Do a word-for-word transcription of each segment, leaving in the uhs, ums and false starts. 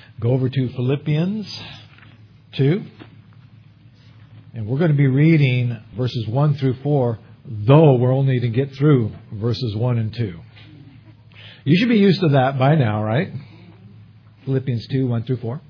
Go over to Philippians two. And we're going to be reading verses one through four, though we're only to get through verses one and two. You should be used to that by now, right? Philippians two, one through four.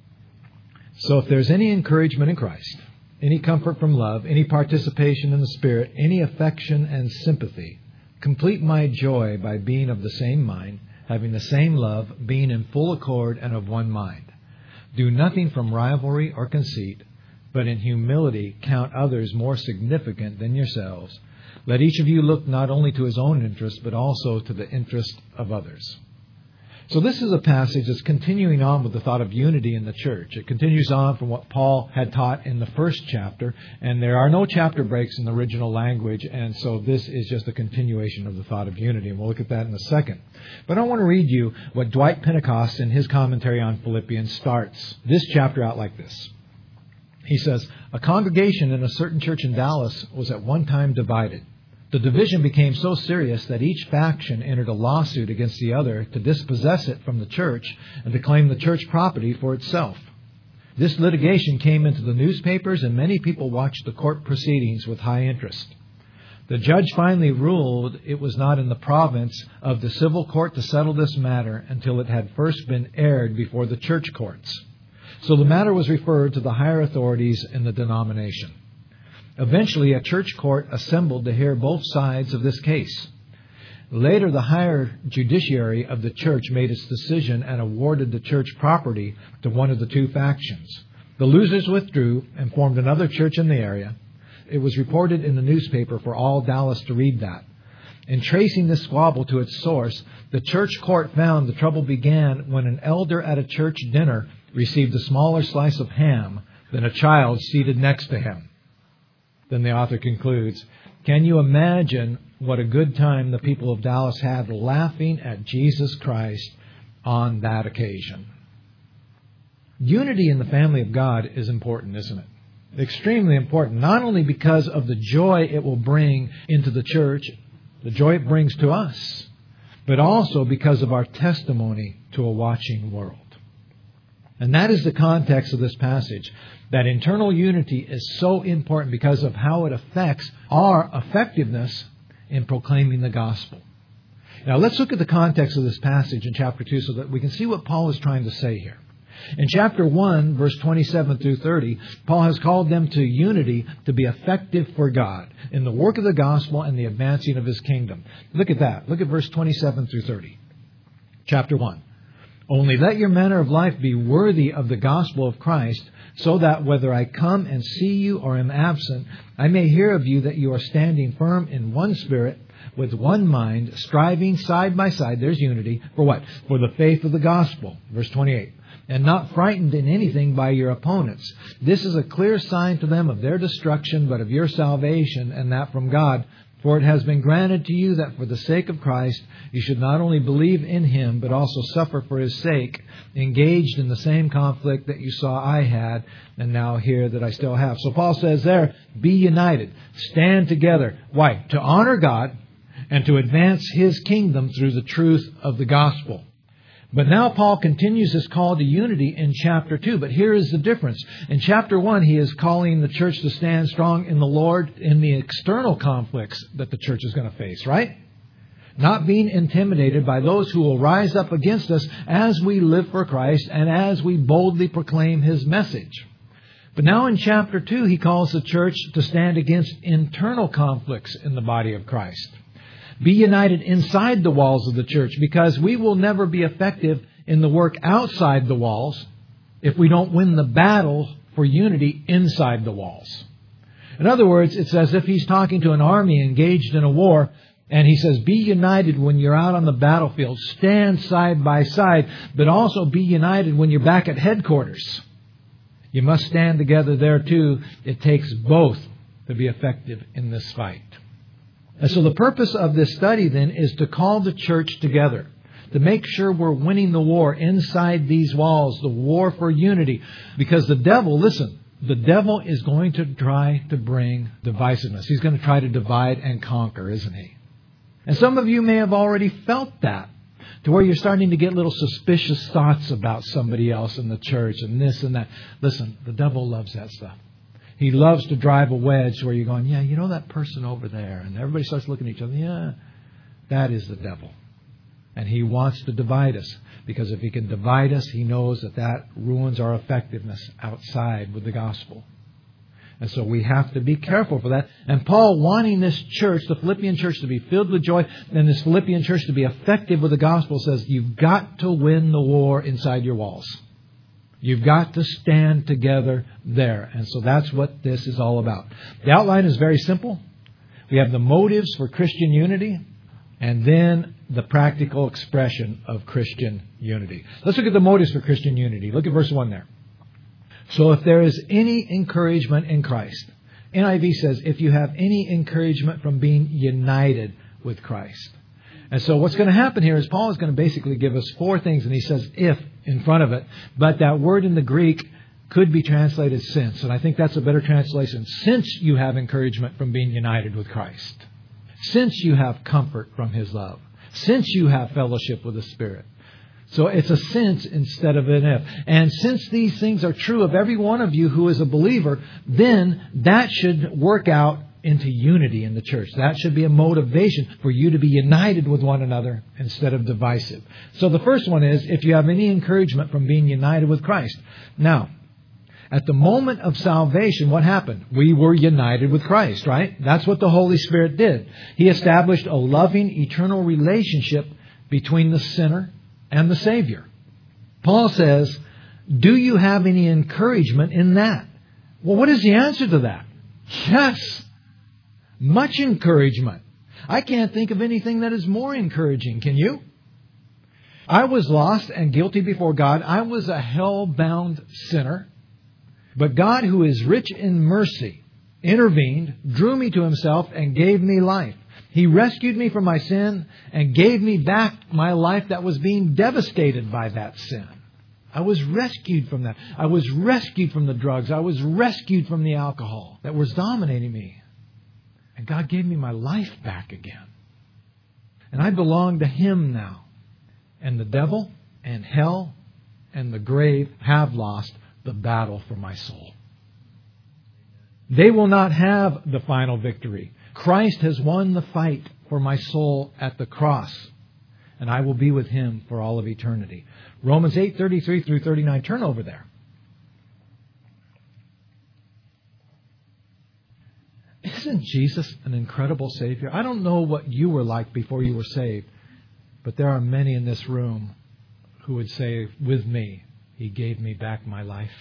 So if there's any encouragement in Christ, any comfort from love, any participation in the Spirit, any affection and sympathy, complete my joy by being of the same mind, having the same love, being in full accord and of one mind. Do nothing from rivalry or conceit, but in humility count others more significant than yourselves. Let each of you look not only to his own interest, but also to the interest of others. So this is a passage that's continuing on with the thought of unity in the church. It continues on from what Paul had taught in the first chapter, and there are no chapter breaks in the original language, and so this is just a continuation of the thought of unity, and we'll look at that in a second. But I want to read you what Dwight Pentecost in his commentary on Philippians starts this chapter out like this. He says, a congregation in a certain church in Dallas was at one time divided. The division became so serious that each faction entered a lawsuit against the other to dispossess it from the church and to claim the church property for itself. This litigation came into the newspapers, and many people watched the court proceedings with high interest. The judge finally ruled it was not in the province of the civil court to settle this matter until it had first been aired before the church courts. So the matter was referred to the higher authorities in the denomination. Eventually, a church court assembled to hear both sides of this case. Later, the higher judiciary of the church made its decision and awarded the church property to one of the two factions. The losers withdrew and formed another church in the area. It was reported in the newspaper for all Dallas to read that. In tracing this squabble to its source, the church court found the trouble began when an elder at a church dinner received a smaller slice of ham than a child seated next to him. Then the author concludes, can you imagine what a good time the people of Dallas had laughing at Jesus Christ on that occasion? Unity in the family of God is important, isn't it? Extremely important, not only because of the joy it will bring into the church, the joy it brings to us, but also because of our testimony to a watching world. And that is the context of this passage, that internal unity is so important because of how it affects our effectiveness in proclaiming the gospel. Now let's look at the context of this passage in chapter two so that we can see what Paul is trying to say here. In chapter one, verse twenty-seven through thirty, Paul has called them to unity to be effective for God in the work of the gospel and the advancing of His kingdom. Look at that. Look at verse twenty-seven through thirty. Chapter one. Only let your manner of life be worthy of the gospel of Christ, so that whether I come and see you or am absent, I may hear of you that you are standing firm in one spirit, with one mind, striving side by side, there's unity, for what? For the faith of the gospel. Verse twenty-eight. And not frightened in anything by your opponents. This is a clear sign to them of their destruction, but of your salvation, and that from God. For it has been granted to you that for the sake of Christ, you should not only believe in Him, but also suffer for His sake, engaged in the same conflict that you saw I had, and now hear that I still have. So Paul says there, be united, stand together. Why? To honor God and to advance His kingdom through the truth of the gospel. But now Paul continues his call to unity in chapter two. But here is the difference. In chapter one, he is calling the church to stand strong in the Lord in the external conflicts that the church is going to face, right? Not being intimidated by those who will rise up against us as we live for Christ and as we boldly proclaim His message. But now in chapter two, he calls the church to stand against internal conflicts in the body of Christ. Be united inside the walls of the church, because we will never be effective in the work outside the walls if we don't win the battle for unity inside the walls. In other words, it's as if he's talking to an army engaged in a war, and he says, be united when you're out on the battlefield. Stand side by side, but also be united when you're back at headquarters. You must stand together there too. It takes both to be effective in this fight. And so the purpose of this study then is to call the church together, to make sure we're winning the war inside these walls, the war for unity. Because the devil, listen, the devil is going to try to bring divisiveness. He's going to try to divide and conquer, isn't he? And some of you may have already felt that. to where you're starting to get little suspicious thoughts about somebody else in the church and this and that. Listen, the devil loves that stuff. He loves to drive a wedge where you're going, yeah, you know that person over there. And everybody starts looking at each other. Yeah, that is the devil. And he wants to divide us. Because if he can divide us, he knows that that ruins our effectiveness outside with the gospel. And so we have to be careful for that. And Paul, wanting this church, the Philippian church, to be filled with joy, and this Philippian church to be effective with the gospel, says you've got to win the war inside your walls. You've got to stand together there. And so that's what this is all about. The outline is very simple. We have the motives for Christian unity, and then the practical expression of Christian unity. Let's look at the motives for Christian unity. Look at verse one there. So if there is any encouragement in Christ, N I V says, if you have any encouragement from being united with Christ. And so what's going to happen here is Paul is going to basically give us four things, and he says if in front of it. But that word in the Greek could be translated since, and I think that's a better translation. Since you have encouragement from being united with Christ. Since you have comfort from His love. Since you have fellowship with the Spirit. So it's a since instead of an if. And since these things are true of every one of you who is a believer, then that should work out into unity in the church. That should be a motivation for you to be united with one another instead of divisive. So the first one is, if you have any encouragement from being united with Christ. Now, at the moment of salvation, what happened? We were united with Christ, right? That's what the Holy Spirit did. He established a loving, eternal relationship between the sinner and the Savior. Paul says, do you have any encouragement in that? Well, what is the answer to that? Yes. Much encouragement. I can't think of anything that is more encouraging. Can you? I was lost and guilty before God. I was a hell-bound sinner. But God, who is rich in mercy, intervened, drew me to Himself, and gave me life. He rescued me from my sin and gave me back my life that was being devastated by that sin. I was rescued from that. I was rescued from the drugs. I was rescued from the alcohol that was dominating me. And God gave me my life back again. And I belong to Him now. And the devil and hell and the grave have lost the battle for my soul. They will not have the final victory. Christ has won the fight for my soul at the cross, and I will be with Him for all of eternity. Romans eight, thirty-three through thirty-nine. Turn over there. Isn't Jesus an incredible Savior? I don't know what you were like before you were saved, but there are many in this room who would say with me, He gave me back my life.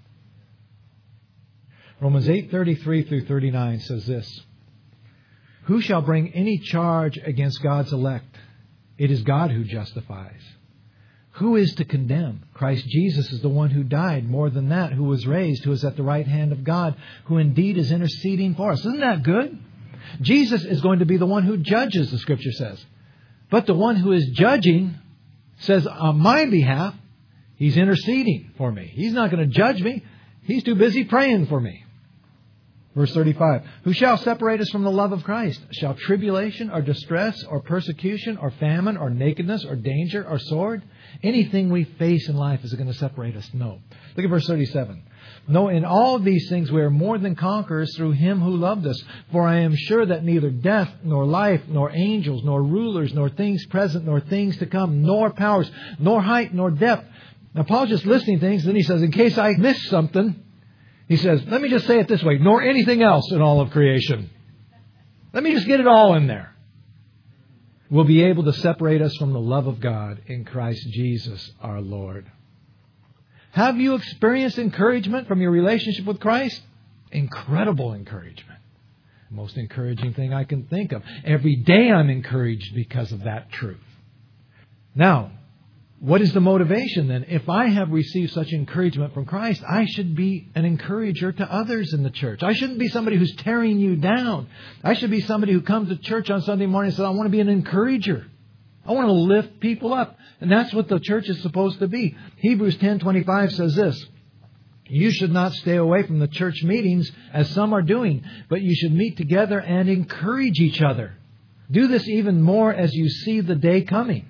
Romans eight, thirty-three through thirty-nine says this. Who shall bring any charge against God's elect? It is God who justifies. Who is to condemn? Christ Jesus is the one who died. More than that, who was raised, who is at the right hand of God, who indeed is interceding for us. Isn't that good? Jesus is going to be the one who judges, the Scripture says. But the one who is judging says, on my behalf, He's interceding for me. He's not going to judge me. He's too busy praying for me. Verse thirty-five. Who shall separate us from the love of Christ? Shall tribulation or distress or persecution or famine or nakedness or danger or sword? Anything we face in life is going to separate us? No. Look at verse thirty-seven. No, in all of these things we are more than conquerors through Him who loved us. For I am sure that neither death, nor life, nor angels, nor rulers, nor things present, nor things to come, nor powers, nor height, nor depth. Now, Paul's just listing things. Then he says, in case I miss something, he says, let me just say it this way, nor anything else in all of creation. Let me just get it all in there. Will be able to separate us from the love of God in Christ Jesus our Lord. Have you experienced encouragement from your relationship with Christ? Incredible encouragement. The most encouraging thing I can think of. Every day I'm encouraged because of that truth. Now, what is the motivation then? If I have received such encouragement from Christ, I should be an encourager to others in the church. I shouldn't be somebody who's tearing you down. I should be somebody who comes to church on Sunday morning and says, I want to be an encourager. I want to lift people up. And that's what the church is supposed to be. Hebrews ten twenty-five says this. You should not stay away from the church meetings as some are doing, but you should meet together and encourage each other. Do this even more as you see the day coming.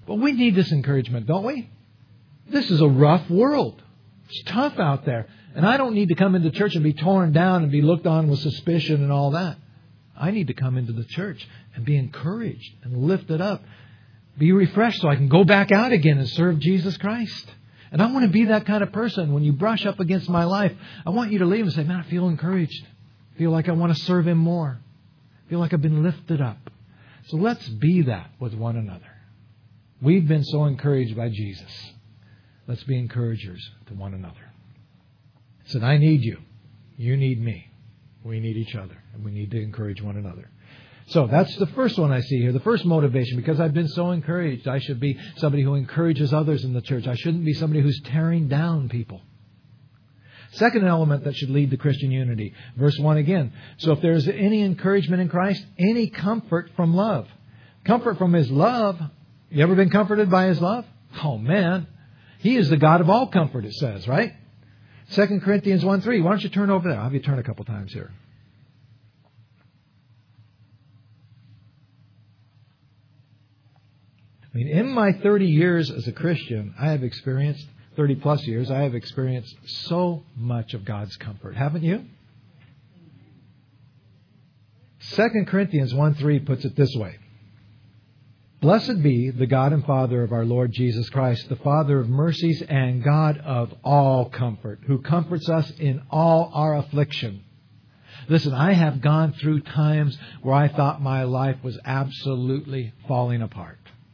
But we need this encouragement, don't we? This is a rough world. It's tough out there. And I don't need to come into church and be torn down and be looked on with suspicion and all that. I need to come into the church and be encouraged and lifted up. Be refreshed so I can go back out again and serve Jesus Christ. And I want to be that kind of person. When you brush up against my life, I want you to leave and say, man, I feel encouraged. I feel like I want to serve Him more. I feel like I've been lifted up. So let's be that with one another. We've been so encouraged by Jesus. Let's be encouragers to one another. He said, I need you. You need me. We need each other. And we need to encourage one another. So that's the first one I see here. The first motivation, because I've been so encouraged. I should be somebody who encourages others in the church. I shouldn't be somebody who's tearing down people. Second element that should lead to Christian unity. Verse one again. So if there's any encouragement in Christ, any comfort from love. Comfort from His love. You ever been comforted by His love? Oh man. He is the God of all comfort, it says, right? Second Corinthians one three. Why don't you turn over there? I'll have you turn a couple times here. I mean, in my thirty years as a Christian, I have experienced, thirty plus years, I have experienced so much of God's comfort. Haven't you? Second Corinthians one three puts it this way. Blessed be the God and Father of our Lord Jesus Christ, the Father of mercies and God of all comfort, who comforts us in all our affliction. Listen, I have gone through times where I thought my life was absolutely falling apart.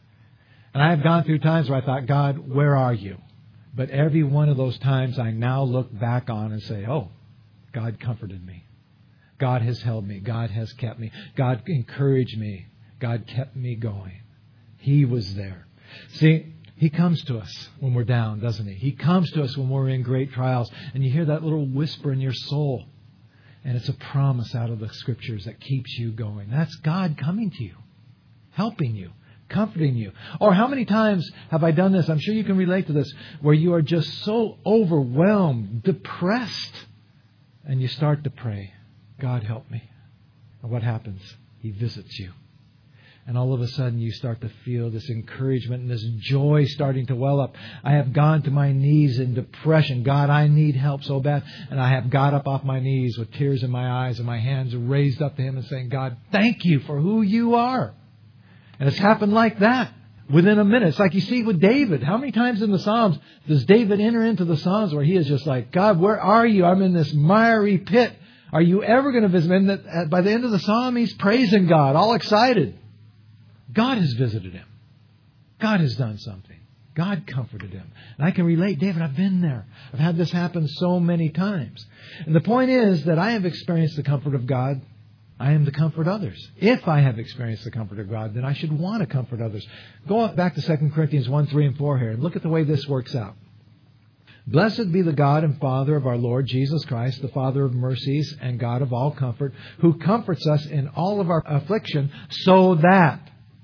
And I have gone through times where I thought, God, where are you? But every one of those times I now look back on and say, oh, God comforted me. God has held me. God has kept me. God encouraged me. God kept me going. He was there. See, He comes to us when we're down, doesn't He? He comes to us when we're in great trials. And you hear that little whisper in your soul. And it's a promise out of the Scriptures that keeps you going. That's God coming to you, helping you, comforting you. Or how many times have I done this? I'm sure you can relate to this, where you are just so overwhelmed, depressed, and you start to pray, God help me. And what happens? He visits you. And all of a sudden you start to feel this encouragement and this joy starting to well up. I have gone to my knees in depression. God, I need help so bad. And I have got up off my knees with tears in my eyes and my hands raised up to Him and saying, God, thank you for who you are. And it's happened like that within a minute. It's like you see with David. How many times in the Psalms does David enter into the Psalms where he is just like, God, where are you? I'm in this miry pit. Are you ever going to visit me? And by the end of the Psalm, he's praising God, all excited. God has visited him. God has done something. God comforted him. And I can relate, David, I've been there. I've had this happen so many times. And the point is that I have experienced the comfort of God. I am to comfort others. If I have experienced the comfort of God, then I should want to comfort others. Go back to Second Corinthians one, three, and four here and look at the way this works out. Blessed be the God and Father of our Lord Jesus Christ, the Father of mercies and God of all comfort, who comforts us in all of our affliction, so that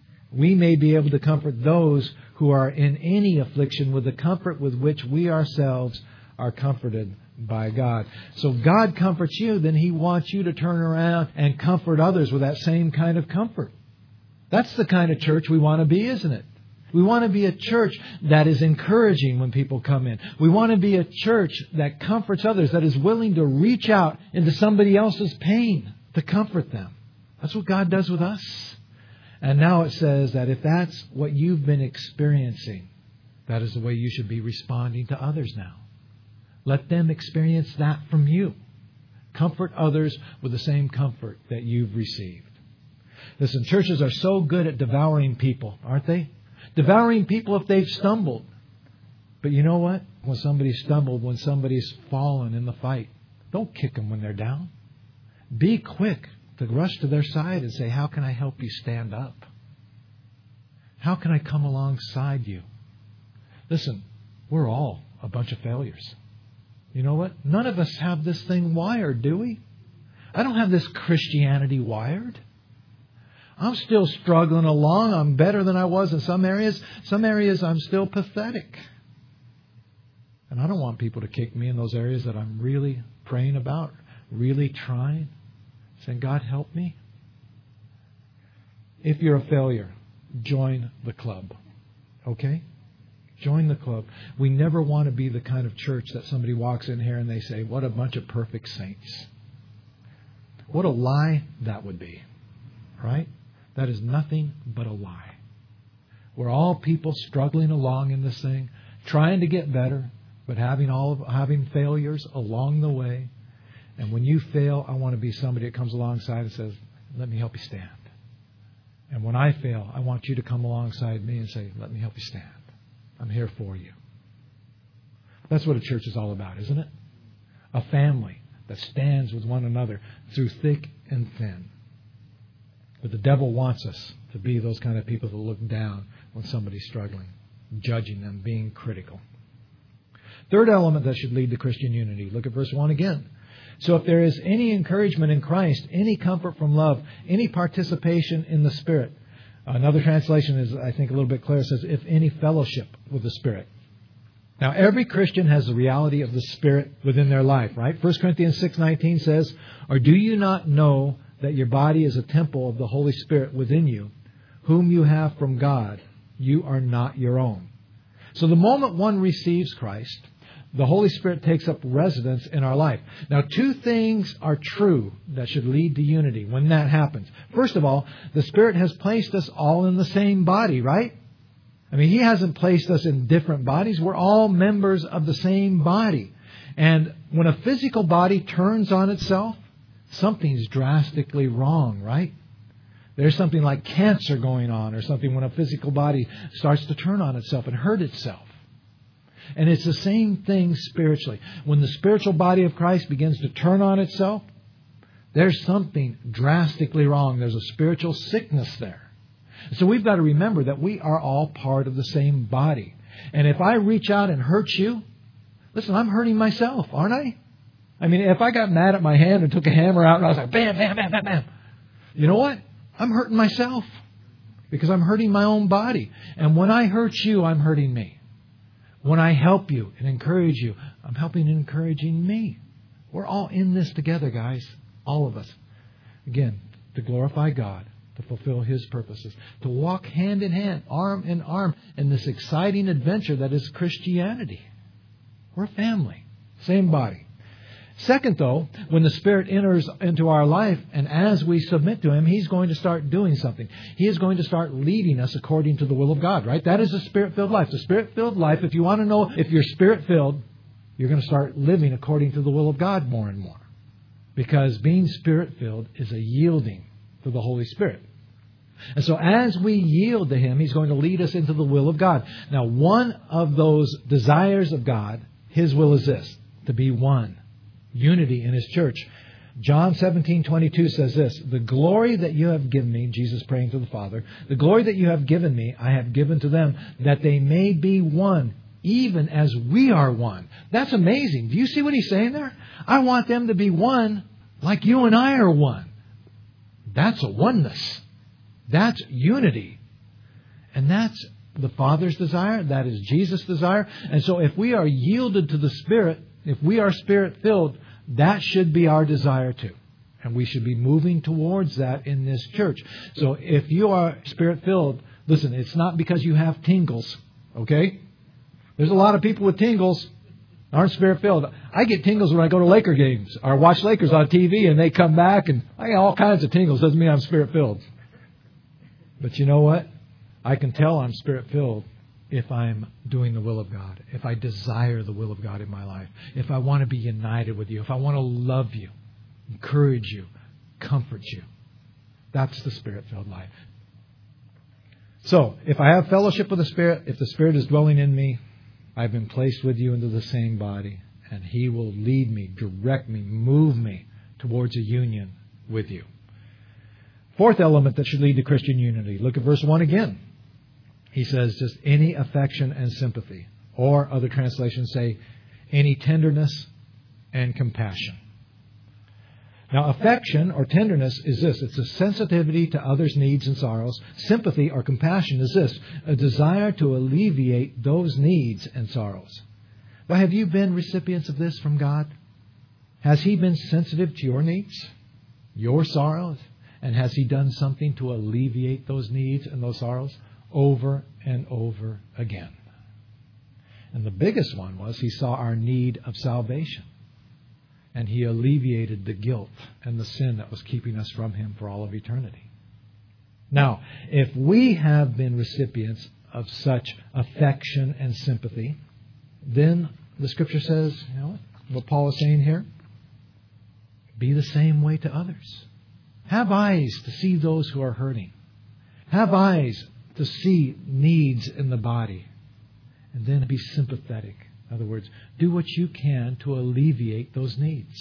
we may be able to comfort those who are in any affliction with the comfort with which we ourselves are comforted by God. So God comforts you, then He wants you to turn around and comfort others with that same kind of comfort. That's the kind of church we want to be, isn't it? We want to be a church that is encouraging when people come in. We want to be a church that comforts others, that is willing to reach out into somebody else's pain to comfort them. That's what God does with us. And now it says that if that's what you've been experiencing, that is the way you should be responding to others now. Let them experience that from you. Comfort others with the same comfort that you've received. Listen, churches are so good at devouring people, aren't they? Devouring people if they've stumbled. But you know what? When somebody's stumbled, when somebody's fallen in the fight, don't kick them when they're down. Be quick to rush to their side and say, how can I help you stand up? How can I come alongside you? Listen, we're all a bunch of failures. You know what? None of us have this thing wired, do we? I don't have this Christianity wired. I'm still struggling along. I'm better than I was in some areas. Some areas I'm still pathetic. And I don't want people to kick me in those areas that I'm really praying about, really trying. Saying, God, help me. If you're a failure, join the club. Okay? Join the club. We never want to be the kind of church that somebody walks in here and they say, what a bunch of perfect saints. What a lie that would be. Right? That is nothing but a lie. We're all people struggling along in this thing, trying to get better, but having all of, having failures along the way. And when you fail, I want to be somebody that comes alongside and says, let me help you stand. And when I fail, I want you to come alongside me and say, let me help you stand. I'm here for you. That's what a church is all about, isn't it? A family that stands with one another through thick and thin. But the devil wants us to be those kind of people that look down when somebody's struggling, judging them, being critical. Third element that should lead to Christian unity. Look at verse one again. So if there is any encouragement in Christ, any comfort from love, any participation in the Spirit. Another translation is, I think, a little bit clearer. It says, if any fellowship with the Spirit. Now, every Christian has the reality of the Spirit within their life, right? First Corinthians six nineteen says, or do you not know that your body is a temple of the Holy Spirit within you, whom you have from God? You are not your own. So the moment one receives Christ, the Holy Spirit takes up residence in our life. Now, two things are true that should lead to unity when that happens. First of all, the Spirit has placed us all in the same body, right? I mean, He hasn't placed us in different bodies. We're all members of the same body. And when a physical body turns on itself, something's drastically wrong, right? There's something like cancer going on or something when a physical body starts to turn on itself and hurt itself. And it's the same thing spiritually. When the spiritual body of Christ begins to turn on itself, there's something drastically wrong. There's a spiritual sickness there. So we've got to remember that we are all part of the same body. And if I reach out and hurt you, listen, I'm hurting myself, aren't I? I mean, if I got mad at my hand and took a hammer out and I was like, bam, bam, bam, bam, bam. You know what? I'm hurting myself because I'm hurting my own body. And when I hurt you, I'm hurting me. When I help you and encourage you, I'm helping and encouraging me. We're all in this together, guys. All of us. Again, to glorify God, to fulfill His purposes, to walk hand in hand, arm in arm in this exciting adventure that is Christianity. We're a family. Same body. Second, though, when the Spirit enters into our life and as we submit to Him, He's going to start doing something. He is going to start leading us according to the will of God, right? That is a Spirit-filled life. The Spirit-filled life, if you want to know if you're Spirit-filled, you're going to start living according to the will of God more and more. Because being Spirit-filled is a yielding to the Holy Spirit. And so as we yield to Him, He's going to lead us into the will of God. Now, one of those desires of God, His will is this, to be one. Unity in His church. John seventeen twenty-two says this, the glory that you have given me, Jesus praying to the Father, the glory that you have given me, I have given to them, that they may be one, even as we are one. That's amazing. Do you see what He's saying there? I want them to be one like you and I are one. That's a oneness. That's unity. And that's the Father's desire. That is Jesus' desire. And so if we are yielded to the Spirit, if we are Spirit-filled, that should be our desire too. And we should be moving towards that in this church. So if you are Spirit-filled, listen, it's not because you have tingles, okay? There's a lot of people with tingles aren't Spirit-filled. I get tingles when I go to Laker games or watch Lakers on T V and they come back and I get all kinds of tingles. Doesn't mean I'm Spirit-filled. But you know what? I can tell I'm Spirit-filled if I'm doing the will of God, if I desire the will of God in my life, if I want to be united with you, if I want to love you, encourage you, comfort you. That's the Spirit-filled life. So, if I have fellowship with the Spirit, if the Spirit is dwelling in me, I've been placed with you into the same body, and He will lead me, direct me, move me towards a union with you. Fourth element that should lead to Christian unity. Look at verse one again. He says just any affection and sympathy. Or other translations say any tenderness and compassion. Now affection or tenderness is this. It's a sensitivity to others' needs and sorrows. Sympathy or compassion is this. A desire to alleviate those needs and sorrows. Well, have you been recipients of this from God? Has He been sensitive to your needs? Your sorrows? And has He done something to alleviate those needs and those sorrows? over and over again. And the biggest one was he saw our need of salvation. And he alleviated the guilt and the sin that was keeping us from him for all of eternity. Now, if we have been recipients of such affection and sympathy, then the Scripture says, you know what Paul is saying here? Be the same way to others. Have eyes to see those who are hurting. Have eyes to see needs in the body. And then be sympathetic. In other words, do what you can to alleviate those needs.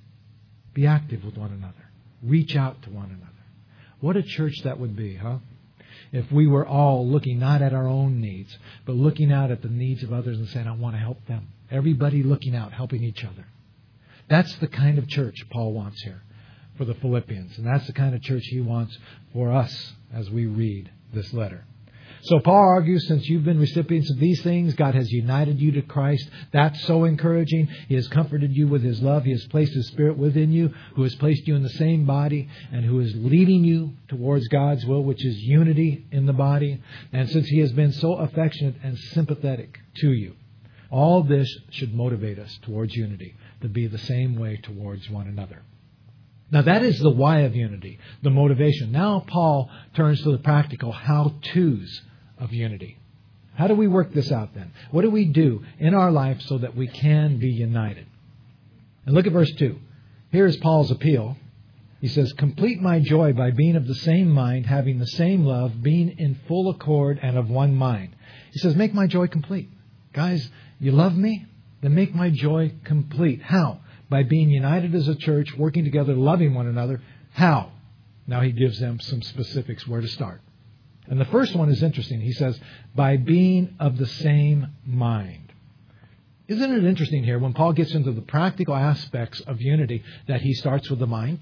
Be active with one another. Reach out to one another. What a church that would be, huh? If we were all looking not at our own needs, but looking out at the needs of others and saying, I want to help them. Everybody looking out, helping each other. That's the kind of church Paul wants here for the Philippians. And that's the kind of church he wants for us as we read this letter. So Paul argues, since you've been recipients of these things, God has united you to Christ. That's so encouraging. He has comforted you with His love. He has placed His Spirit within you, who has placed you in the same body, and who is leading you towards God's will, which is unity in the body. And since He has been so affectionate and sympathetic to you, all this should motivate us towards unity, to be the same way towards one another. Now that is the why of unity, the motivation. Now Paul turns to the practical how-tos of unity. How do we work this out then? What do we do in our life so that we can be united? And look at verse two. Here is Paul's appeal. He says, complete my joy by being of the same mind, having the same love, being in full accord and of one mind. He says, make my joy complete. Guys, you love me? Then make my joy complete. How? By being united as a church, working together, loving one another. How? Now he gives them some specifics where to start. And the first one is interesting. He says, by being of the same mind. Isn't it interesting here when Paul gets into the practical aspects of unity that he starts with the mind?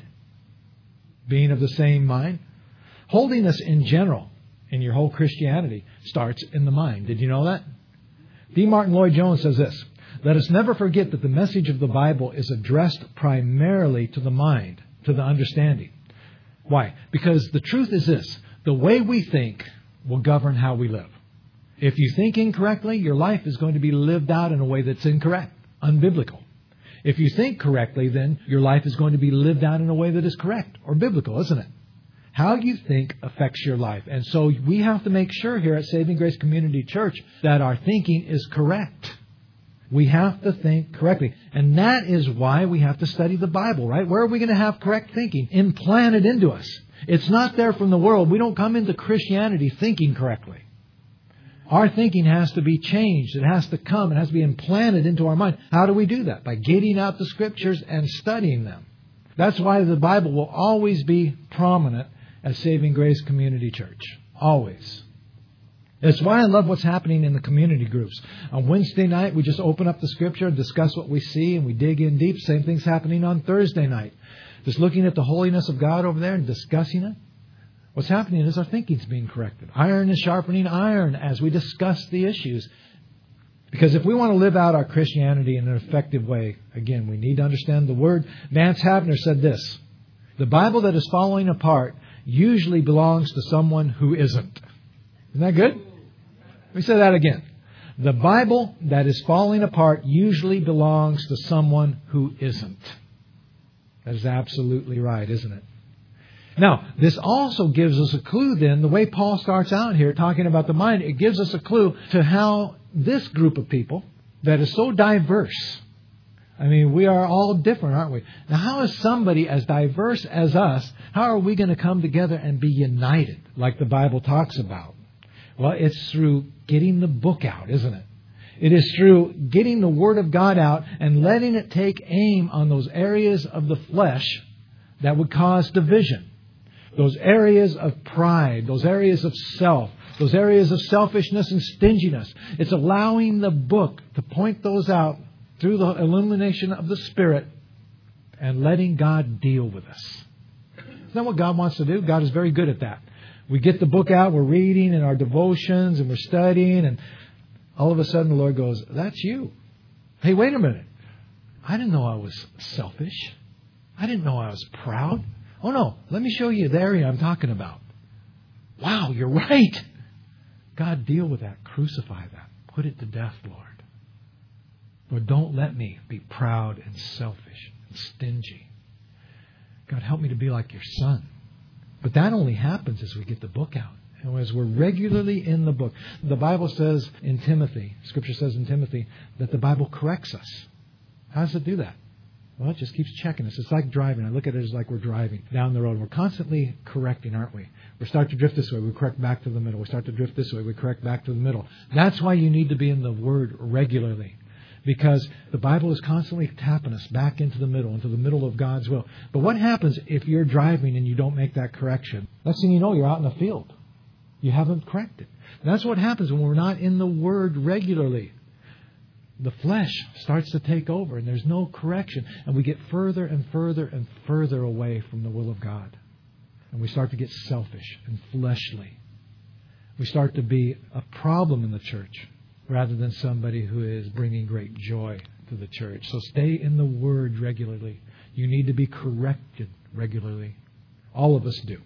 Being of the same mind. Holiness in general in your whole Christianity starts in the mind. Did you know that? D. Martin Lloyd-Jones says this. Let us never forget that the message of the Bible is addressed primarily to the mind, to the understanding. Why? Because the truth is this. The way we think will govern how we live. If you think incorrectly, your life is going to be lived out in a way that's incorrect, unbiblical. If you think correctly, then your life is going to be lived out in a way that is correct or biblical, isn't it? How you think affects your life. And so we have to make sure here at Saving Grace Community Church that our thinking is correct. We have to think correctly. And that is why we have to study the Bible, right? Where are we going to have correct thinking? Implanted into us. It's not there from the world. We don't come into Christianity thinking correctly. Our thinking has to be changed. It has to come. It has to be implanted into our mind. How do we do that? By getting out the Scriptures and studying them. That's why the Bible will always be prominent at Saving Grace Community Church. Always. That's why I love what's happening in the community groups. On Wednesday night, we just open up the Scripture and discuss what we see, and we dig in deep. Same thing's happening on Thursday night. Just looking at the holiness of God over there and discussing it. What's happening is our thinking's being corrected. Iron is sharpening iron as we discuss the issues. Because if we want to live out our Christianity in an effective way, again, we need to understand the Word. Vance Havner said this. The Bible that is falling apart usually belongs to someone who isn't. Isn't that good? Let me say that again. The Bible that is falling apart usually belongs to someone who isn't. That is absolutely right, isn't it? Now, this also gives us a clue then, the way Paul starts out here talking about the mind, it gives us a clue to how this group of people that is so diverse, I mean, we are all different, aren't we? Now, how is somebody as diverse as us, how are we going to come together and be united like the Bible talks about? Well, it's through getting the book out, isn't it? It is through getting the Word of God out and letting it take aim on those areas of the flesh that would cause division. Those areas of pride, those areas of self, those areas of selfishness and stinginess. It's allowing the book to point those out through the illumination of the Spirit and letting God deal with us. Isn't that what God wants to do? God is very good at that. We get the book out, we're reading in our devotions and we're studying, and all of a sudden the Lord goes, that's you. Hey, wait a minute. I didn't know I was selfish. I didn't know I was proud. Oh no, let me show you the area I'm talking about. Wow, you're right. God, deal with that. Crucify that. Put it to death, Lord. Lord, don't let me be proud and selfish and stingy. God, help me to be like your Son. But that only happens as we get the book out. And as we're regularly in the book. The Bible says in Timothy, Scripture says in Timothy, that the Bible corrects us. How does it do that? Well, it just keeps checking us. It's like driving. I look at it as like we're driving down the road. We're constantly correcting, aren't we? We start to drift this way, we correct back to the middle. We start to drift this way, we correct back to the middle. That's why you need to be in the Word regularly. Because the Bible is constantly tapping us back into the middle, into the middle of God's will. But what happens if you're driving and you don't make that correction? Next thing you know, you're out in the field. You haven't corrected. And that's what happens when we're not in the Word regularly. The flesh starts to take over and there's no correction. And we get further and further and further away from the will of God. And we start to get selfish and fleshly. We start to be a problem in the church rather than somebody who is bringing great joy to the church. So stay in the Word regularly. You need to be corrected regularly. All of us do.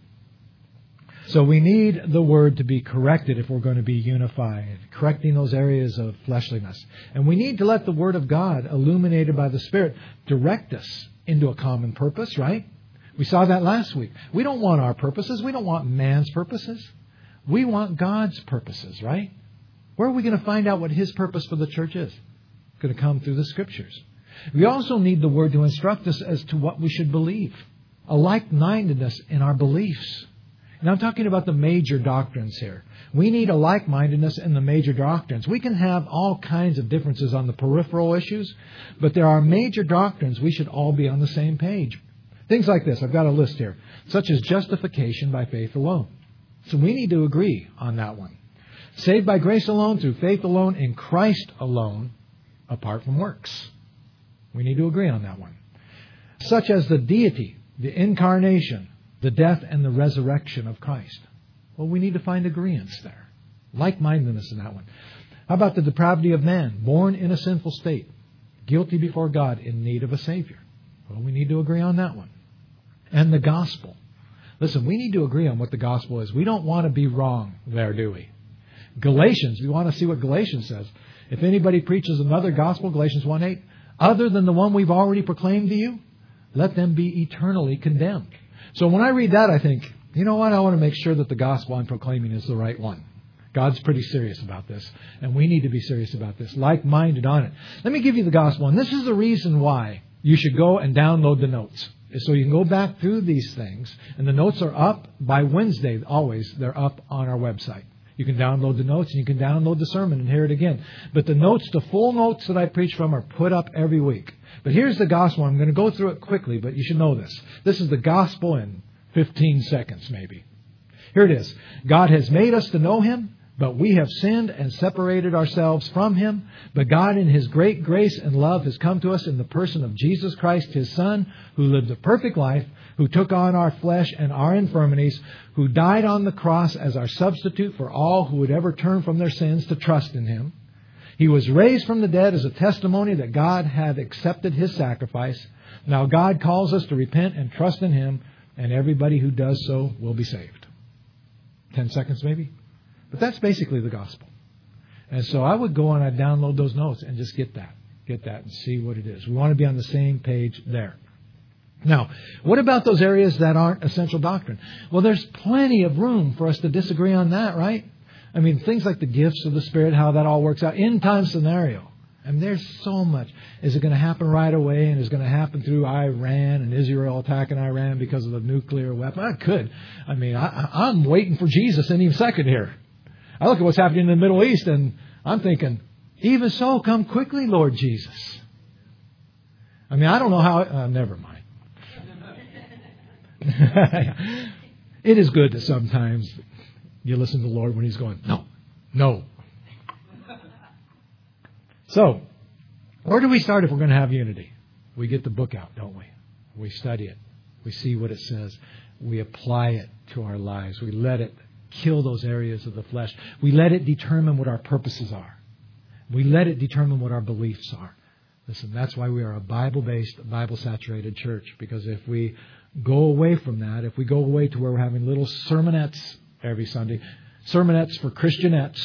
So we need the Word to be corrected if we're going to be unified, correcting those areas of fleshliness. And we need to let the Word of God, illuminated by the Spirit, direct us into a common purpose, right? We saw that last week. We don't want our purposes. We don't want man's purposes. We want God's purposes, right? Where are we going to find out what His purpose for the church is? It's going to come through the Scriptures. We also need the Word to instruct us as to what we should believe. A like-mindedness in our beliefs. And I'm talking about the major doctrines here. We need a like-mindedness in the major doctrines. We can have all kinds of differences on the peripheral issues, but there are major doctrines we should all be on the same page. Things like this. I've got a list here. Such as justification by faith alone. So we need to agree on that one. Saved by grace alone, through faith alone, in Christ alone, apart from works. We need to agree on that one. Such as the deity, the incarnation, the death and the resurrection of Christ. Well, we need to find agreement there. Like-mindedness in that one. How about the depravity of man, born in a sinful state, guilty before God, in need of a Savior? Well, we need to agree on that one. And the gospel. Listen, we need to agree on what the gospel is. We don't want to be wrong there, do we? Galatians, we want to see what Galatians says. If anybody preaches another gospel, Galatians one eight, other than the one we've already proclaimed to you, let them be eternally condemned. So when I read that, I think, you know what? I want to make sure that the gospel I'm proclaiming is the right one. God's pretty serious about this, and we need to be serious about this, like-minded on it. Let me give you the gospel, and this is the reason why you should go and download the notes. So you can go back through these things, and the notes are up by Wednesday, always. They're up on our website. You can download the notes, and you can download the sermon and hear it again. But the notes, the full notes that I preach from, are put up every week. But here's the gospel. I'm going to go through it quickly, but you should know this. This is the gospel in fifteen seconds, maybe. Here it is. God has made us to know Him, but we have sinned and separated ourselves from Him. But God, in His great grace and love, has come to us in the person of Jesus Christ, His Son, who lived a perfect life, who took on our flesh and our infirmities, who died on the cross as our substitute for all who would ever turn from their sins to trust in Him. He was raised from the dead as a testimony that God had accepted His sacrifice. Now God calls us to repent and trust in Him, and everybody who does so will be saved. Ten seconds maybe? But that's basically the gospel. And so I would go and I'd download those notes and just get that. Get that and see what it is. We want to be on the same page there. Now, what about those areas that aren't essential doctrine? Well, there's plenty of room for us to disagree on that, right? I mean, things like the gifts of the Spirit, how that all works out. End time scenario. I mean, there's so much. Is it going to happen right away? And is it going to happen through Iran and Israel attacking Iran because of the nuclear weapon? I could. I mean, I, I'm waiting for Jesus any second here. I look at what's happening in the Middle East and I'm thinking, even so, come quickly, Lord Jesus. I mean, I don't know how... Uh, never mind. It is good that sometimes you listen to the Lord when He's going, no, no. So, where do we start if we're going to have unity? We get the book out, don't we? We study it. We see what it says. We apply it to our lives. We let it kill those areas of the flesh. We let it determine what our purposes are. We let it determine what our beliefs are. Listen, that's why we are a Bible-based, Bible-saturated church. Because if we go away from that, if we go away to where we're having little sermonettes every Sunday, sermonettes for Christianettes.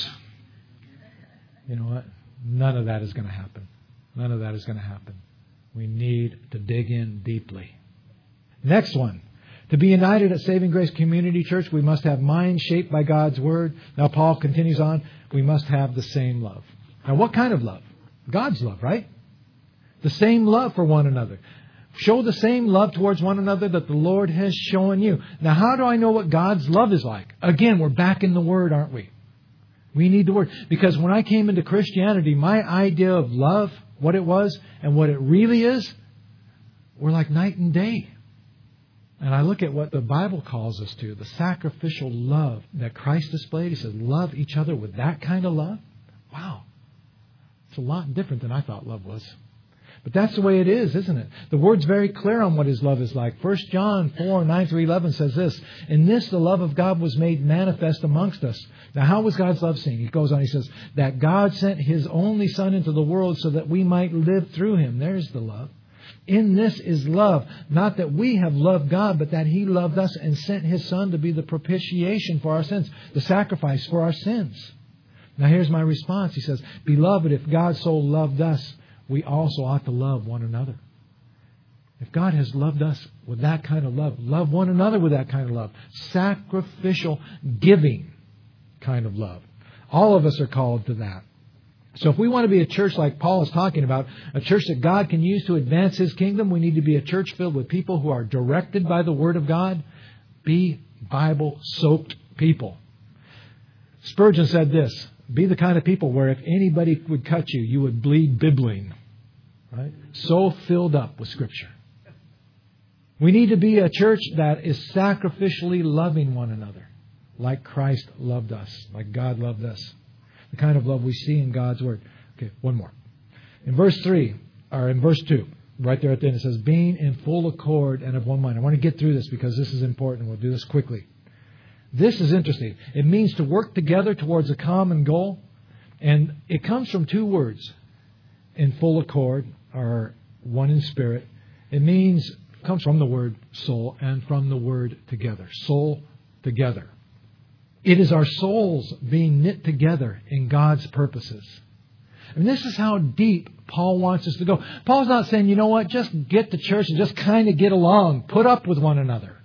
You know what? None of that is going to happen. None of that is going to happen. We need to dig in deeply. Next one. To be united at Saving Grace Community Church, we must have minds shaped by God's Word. Now, Paul continues on. We must have the same love. Now, what kind of love? God's love, right? The same love for one another. Show the same love towards one another that the Lord has shown you. Now, how do I know what God's love is like? Again, we're back in the Word, aren't we? We need the Word. Because when I came into Christianity, my idea of love, what it was, and what it really is, were like night and day. And I look at what the Bible calls us to, the sacrificial love that Christ displayed. He says, love each other with that kind of love. Wow. It's a lot different than I thought love was. But that's the way it is, isn't it? The Word's very clear on what His love is like. First John four, nine through eleven says this, in this the love of God was made manifest amongst us. Now, how was God's love seen? He goes on, he says, that God sent His only Son into the world so that we might live through Him. There's the love. In this is love, not that we have loved God, but that He loved us and sent His Son to be the propitiation for our sins, the sacrifice for our sins. Now here's my response. He says, beloved, if God so loved us, we also ought to love one another. If God has loved us with that kind of love, love one another with that kind of love. Sacrificial, giving kind of love. All of us are called to that. So if we want to be a church like Paul is talking about, a church that God can use to advance His kingdom, we need to be a church filled with people who are directed by the Word of God. Be Bible-soaked people. Spurgeon said this, be the kind of people where if anybody would cut you, you would bleed bibline. Right? So filled up with Scripture. We need to be a church that is sacrificially loving one another, like Christ loved us, like God loved us. The kind of love we see in God's Word. Okay, one more. In verse three, or in verse two, right there at the end, it says, being in full accord and of one mind. I want to get through this because this is important. We'll do this quickly. This is interesting. It means to work together towards a common goal. And it comes from two words. In full accord, or one in spirit. It means, it comes from the word soul and from the word together. Soul together. It is our souls being knit together in God's purposes. And this is how deep Paul wants us to go. Paul's not saying, you know what, just get to church and just kind of get along. Put up with one another.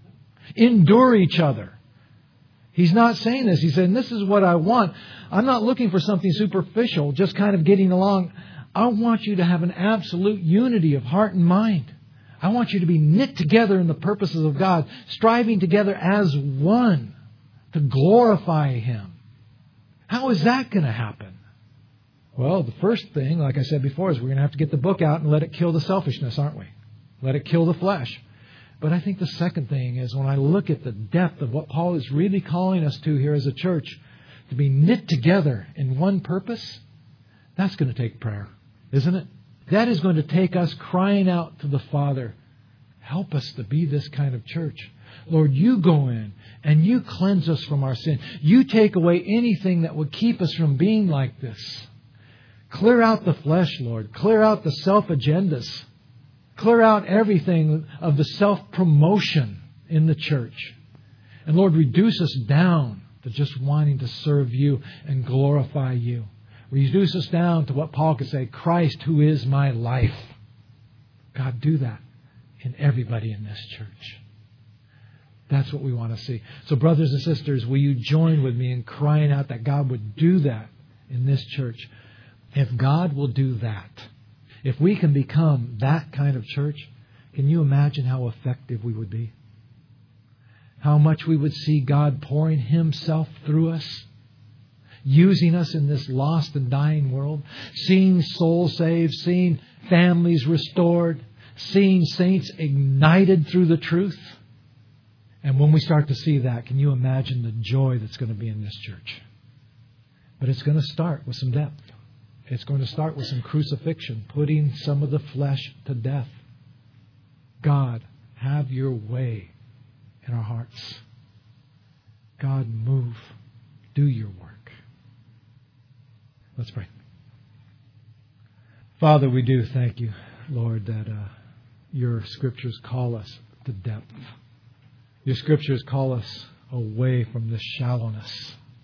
Endure each other. He's not saying this. He's saying, this is what I want. I'm not looking for something superficial, just kind of getting along. I want you to have an absolute unity of heart and mind. I want you to be knit together in the purposes of God, striving together as one to glorify Him. How is that going to happen? Well, the first thing, like I said before, is we're going to have to get the book out and let it kill the selfishness, aren't we? Let it kill the flesh. But I think the second thing is when I look at the depth of what Paul is really calling us to here as a church, to be knit together in one purpose, that's going to take prayer, isn't it? That is going to take us crying out to the Father, help us to be this kind of church. Lord, you go in and you cleanse us from our sin. You take away anything that would keep us from being like this. Clear out the flesh, Lord. Clear out the self-agendas. Clear out everything of the self-promotion in the church. And Lord, reduce us down to just wanting to serve you and glorify you. Reduce us down to what Paul could say, Christ who is my life. God, do that in everybody in this church. That's what we want to see. So brothers and sisters, will you join with me in crying out that God would do that in this church? If God will do that, if we can become that kind of church, can you imagine how effective we would be? How much we would see God pouring Himself through us, using us in this lost and dying world, seeing souls saved, seeing families restored, seeing saints ignited through the truth. And when we start to see that, can you imagine the joy that's going to be in this church? But it's going to start with some depth. It's going to start with some crucifixion, putting some of the flesh to death. God, have your way in our hearts. God, move. Do your work. Let's pray. Father, we do thank you, Lord, that uh, your Scriptures call us to depth. Your Scriptures call us away from this shallowness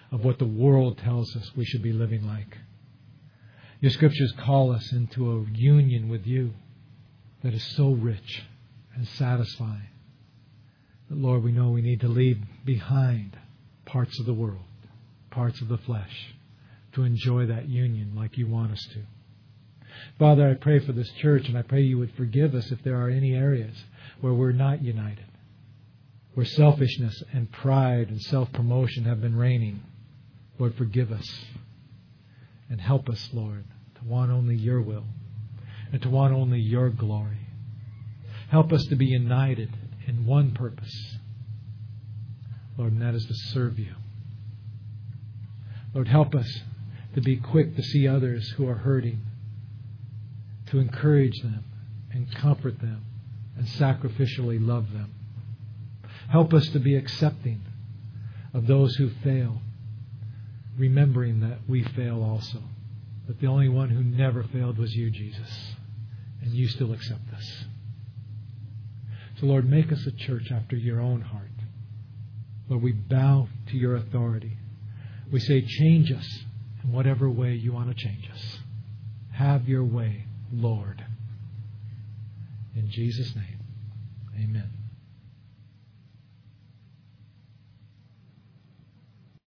of what the world tells us we should be living like. Your Scriptures call us into a union with you that is so rich and satisfying. But Lord, we know we need to leave behind parts of the world, parts of the flesh, to enjoy that union like you want us to. Father, I pray for this church, and I pray you would forgive us if there are any areas where we're not united, where selfishness and pride and self-promotion have been reigning. Lord, forgive us and help us, Lord, to want only your will and to want only your glory. Help us to be united in one purpose, Lord, and that is to serve you. Lord, help us to be quick to see others who are hurting, to encourage them and comfort them and sacrificially love them. Help us to be accepting of those who fail, remembering that we fail also. But the only one who never failed was you, Jesus. And you still accept us. So, Lord, make us a church after your own heart. Lord, we bow to your authority. We say, change us in whatever way you want to change us. Have your way, Lord. In Jesus' name, amen.